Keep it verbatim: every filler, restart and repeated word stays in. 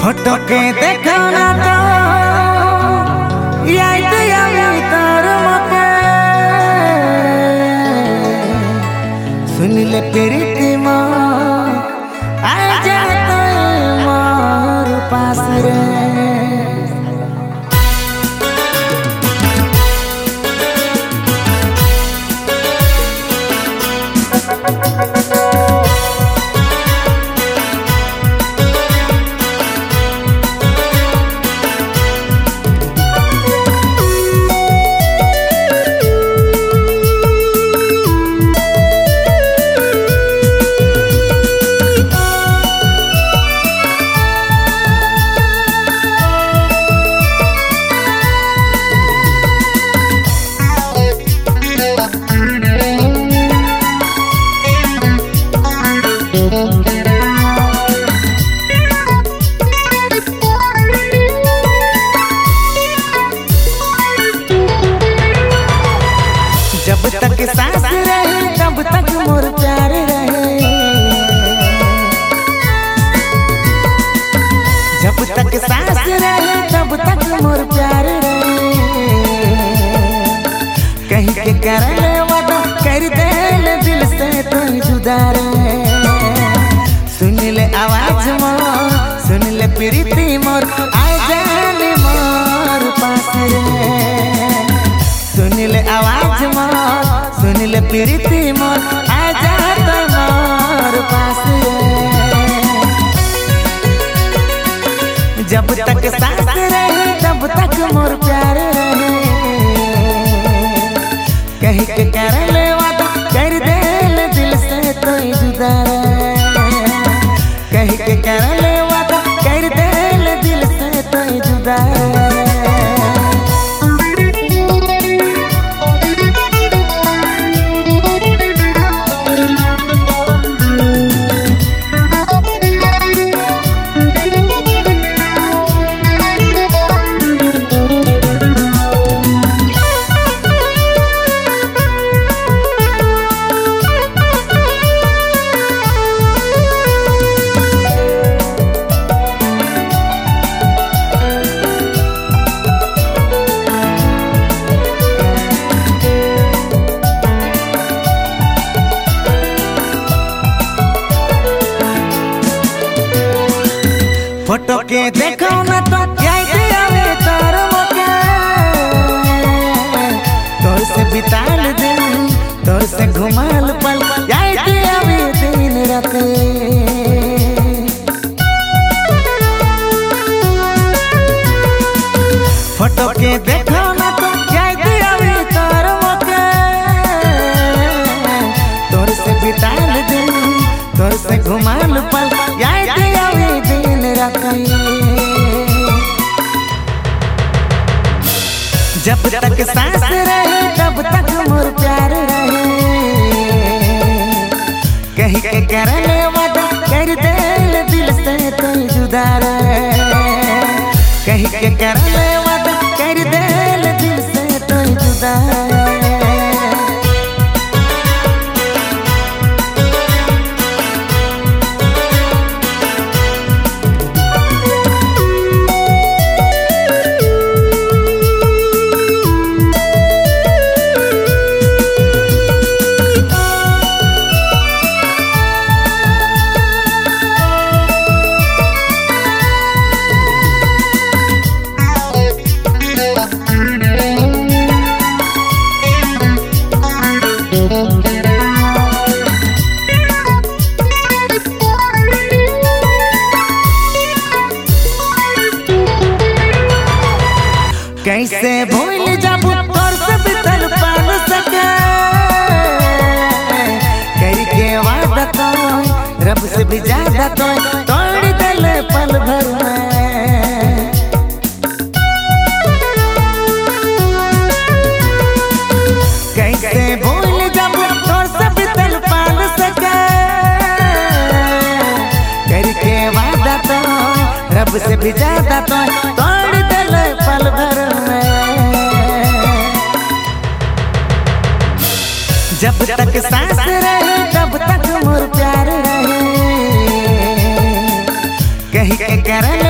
Photo के देखो ना तो याद आई तार मके सुन ले प्रीति माँ आ जाता मार पास रे। जब तक सांस रहे तब तक मोर प्यार रहे, जब तक सांस रहे तब तक मोर प्यार रहे। कहीं के कर ले वादा कर दे ले दिल से तो जुदा रहे। सुन ले आवाज मोर सुन ले प्रीति मोर आ जाने मोर पास रे। सुन ले आवाज मोर सुन ले प्रीति मोर आ जाता मोर पास रे। जब तक सांस रहे तब तक मोर प्यार रहे। कहीं के कर ले वादा कर दे ले दिल से तो जुदा रहे। कहीं के कर ले वादा कर दे ले दिल से तो जुदा रहे। फोटो के देखो ना तो याद आवे तार मके तोर से बिताल दिन तोर से घुमाल पल याद आवे दिन रात। फोटो के देखो ना तो याद आवे तार मके तोर से बिताल दिन तोर से घुमाल पल याद आवे दिन रात। जब तक सांस रहे तब तक मोर प्यार रहे। कहीं के कर ले वादा कर दे ले दिल से तो जुदा रहे। कहीं के कर ले वादा कर दे ले दिल से तो जुदा रहे। कैसे भूल जाबू तोर से बितल पाल सके करके वादा तो रब से भी ज्यादा तो तोड़ दले पल भर में। कैसे भूल जाबू तोर से बितल पाल सके करके वादा तो रब से भी ज्यादा तो तोड़ दले पल भर में। जब तक सांस रहे तब तक मोर प्यार रहे। कहीं के कर